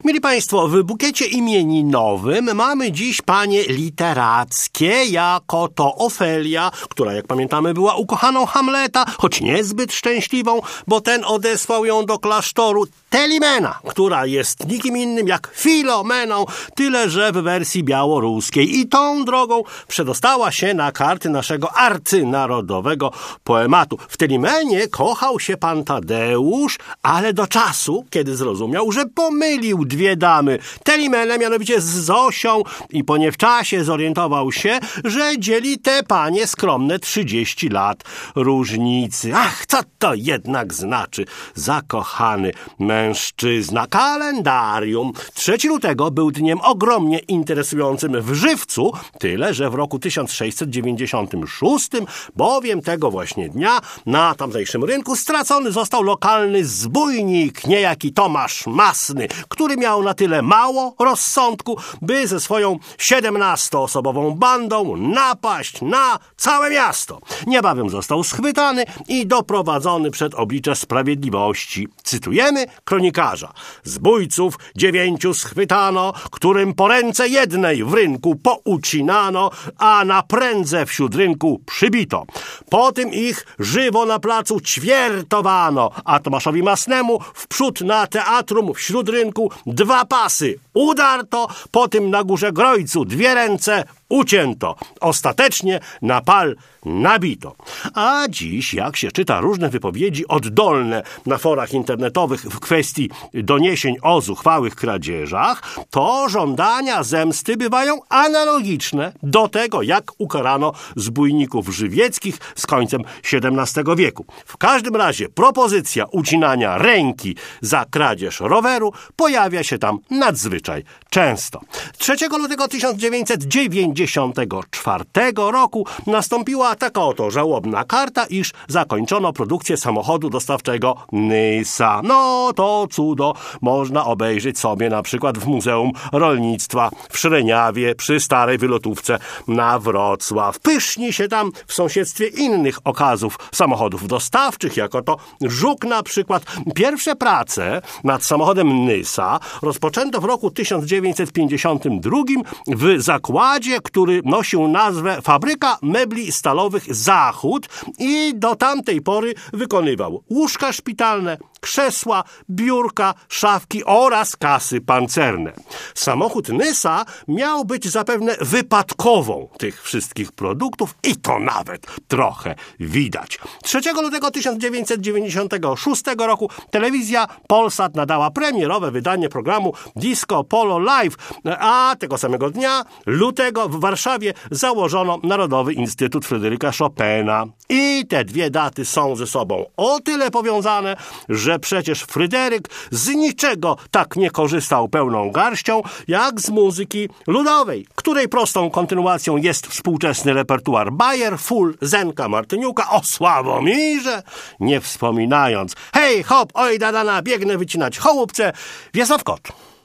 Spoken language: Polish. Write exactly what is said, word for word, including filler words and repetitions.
Mili Państwo, w bukiecie imieninowym mamy dziś panie literackie, jako to Ofelia, która, jak pamiętamy, była ukochaną Hamleta, choć niezbyt szczęśliwą, bo ten odesłał ją do klasztoru. Telimena, która jest nikim innym jak Filomeną, tyle że w wersji białoruskiej. I tą drogą przedostała się na karty naszego arcynarodowego poematu. W Telimenie kochał się pan Tadeusz, ale do czasu, kiedy zrozumiał, że pomylił dwie damy. Telimenę mianowicie z Zosią i po niewczasie zorientował się, że dzieli te panie skromne trzydzieści lat różnicy. Ach, co to jednak znaczy zakochany mężczyzna. Kalendarium. trzeciego lutego był dniem ogromnie interesującym w żywcu, tyle że w roku tysiąc sześćset dziewięćdziesiątym szóstym, bowiem tego właśnie dnia na tamtejszym rynku stracony został lokalny zbójnik, niejaki Tomasz Masny, który miał na tyle mało rozsądku, by ze swoją siedemnastoosobową bandą napaść na całe miasto. Niebawem został schwytany i doprowadzony przed oblicze sprawiedliwości. Cytujemy kronikarza. Zbójców dziewięciu schwytano, którym po ręce jednej w rynku poucinano, a na prędze wśród rynku przybito. Potem ich żywo na placu ćwiertowano, a Tomaszowi Masnemu wprzód na teatrum wśród rynku dwa pasy udarto, potem na górze Grojcu dwie ręce ucięto. Ostatecznie na pal nabito. A dziś, jak się czyta różne wypowiedzi oddolne na forach internetowych w kwestii doniesień o zuchwałych kradzieżach, to żądania zemsty bywają analogiczne do tego, jak ukarano zbójników żywieckich z końcem siedemnastego wieku. W każdym razie propozycja ucinania ręki za kradzież roweru pojawia się tam nadzwyczaj często. trzeciego lutego tysiąc dziewięćset dziewięćdziesiątego czwartego roku nastąpiła taka oto żałobna karta, iż zakończono produkcję samochodu dostawczego Nysa. No to cudo można obejrzeć sobie na przykład w Muzeum Rolnictwa w Szreniawie przy starej wylotówce na Wrocław. Pyszni się tam w sąsiedztwie innych okazów samochodów dostawczych, jako to Żuk na przykład. Pierwsze prace nad samochodem Nysa rozpoczęto w roku tysiąc dziewięćset pięćdziesiątym drugim w zakładzie, który nosił nazwę Fabryka Mebli Stalowych Zachód i do tamtej pory wykonywał łóżka szpitalne, krzesła, biurka, szafki oraz kasy pancerne. Samochód Nysa miał być zapewne wypadkową tych wszystkich produktów i to nawet trochę widać. trzeciego lutego tysiąc dziewięćset dziewięćdziesiątego szóstego roku telewizja Polsat nadała premierowe wydanie programu Disco Polo Live, a tego samego dnia, lutego, w Warszawie założono Narodowy Instytut Fryderyka Chopina. I te dwie daty są ze sobą o tyle powiązane, że przecież Fryderyk z niczego tak nie korzystał pełną garścią, jak z muzyki ludowej, której prostą kontynuacją jest współczesny repertuar Bayer, Full, Zenka, Martyniuka, o Sławomirze, nie wspominając. Hej, hop, oj, dadana, biegnę wycinać chołupce, Wiesław Kot.